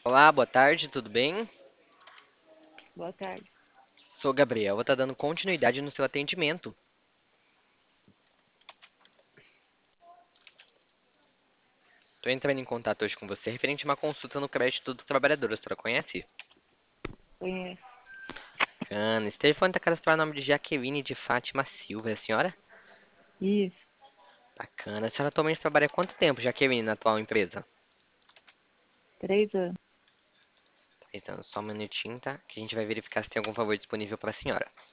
Olá, boa tarde, tudo bem? Boa tarde. Sou Gabriel, vou estar dando continuidade no seu atendimento. Estou entrando em contato hoje com você referente a uma consulta no crédito do trabalhador. A senhora conhece? Conheço. Bacana. Esse telefone está cadastrado o nome de Jaqueline de Fátima Silva, é a senhora? Isso. Bacana. A senhora atualmente trabalha há quanto tempo, Jaqueline, na atual empresa? 3 anos. 3 anos, só um minutinho, tá? Que a gente vai verificar se tem algum favor disponível para a senhora.